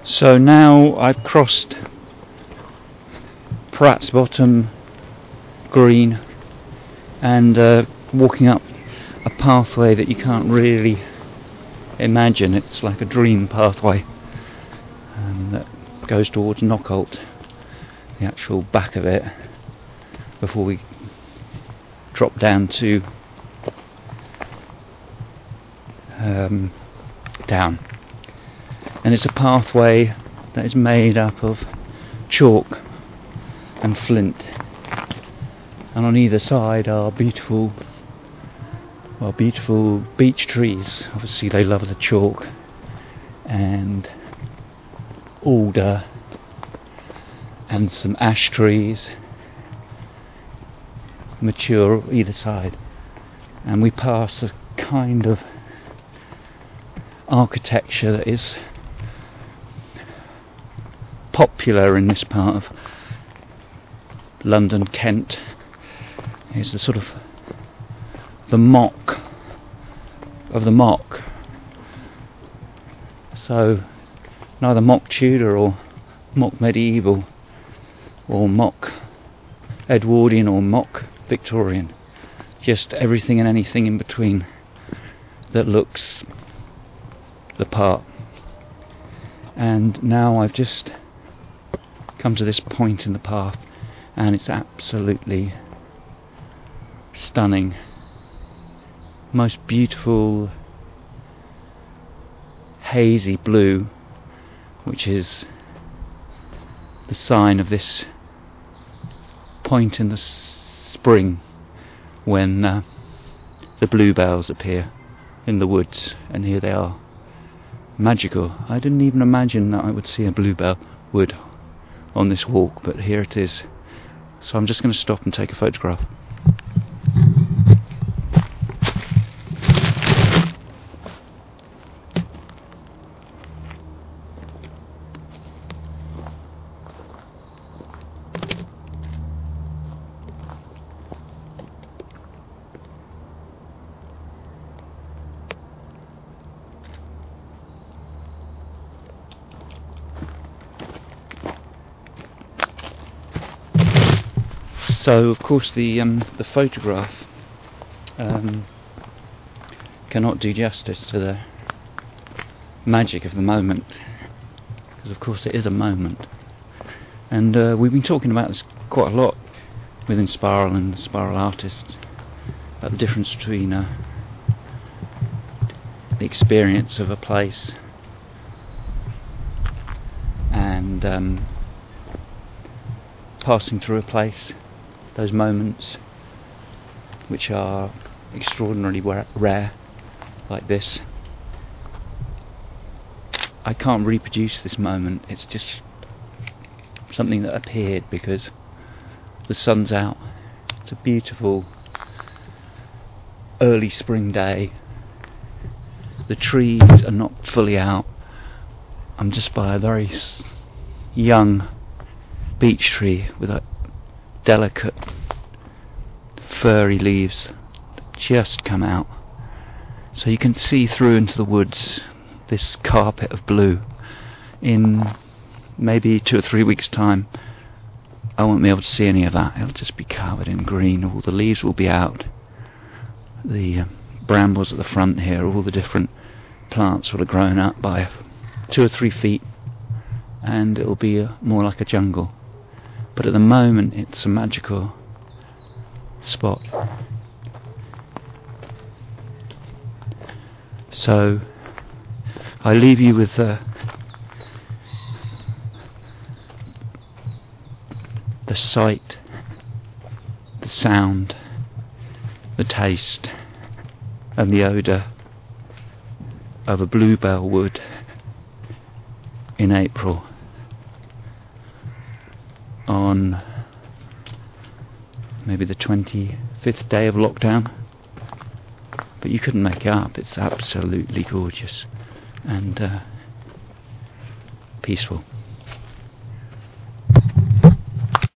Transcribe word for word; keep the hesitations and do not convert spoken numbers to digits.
So now I've crossed Pratt's Bottom Green and uh, walking up a pathway that you can't really imagine. It's like a dream pathway um, that goes towards Knockholt, the actual back of it, before we drop down to um, down. And it's a pathway that is made up of chalk and flint, and on either side are beautiful well beautiful beech trees. Obviously they love the chalk, and alder and some ash trees mature either side. And we pass a kind of architecture that is popular in this part of London, Kent. It's the sort of the mock of the mock. So neither mock Tudor or mock medieval or mock Edwardian or mock Victorian, just everything and anything in between that looks the part. And now I've just come to this point in the path, and it's absolutely stunning. Most beautiful hazy blue, which is the sign of this point in the spring when uh, the bluebells appear in the woods, and here they are. Magical. I didn't even imagine that I would see a bluebell wood on this walk, but here it is. So I'm just going to stop and take a photograph. So of course the um, the photograph um, cannot do justice to the magic of the moment, because of course it is a moment. And uh, we've been talking about this quite a lot within Spiral and Spiral Artists, about the difference between uh, the experience of a place and um, passing through a place. Those moments which are extraordinarily rare, like this. I can't reproduce this moment. It's just something that appeared because the sun's out. It's a beautiful early spring day. The trees are not fully out. I'm just by a very young beech tree with a delicate furry leaves that just come out, so you can see through into the woods this carpet of blue. In maybe two or three weeks time I won't be able to see any of that. It'll just be covered in green. All the leaves will be out, the uh, brambles at the front here, all the different plants will have grown up by two or three feet, and it'll be uh, more like a jungle. But at the moment it's a magical spot. So I leave you with uh, the sight, the sound, the taste and the odour of a bluebell wood in April, on maybe the twenty-fifth day of lockdown. But you couldn't make it up. It's absolutely gorgeous and uh, peaceful.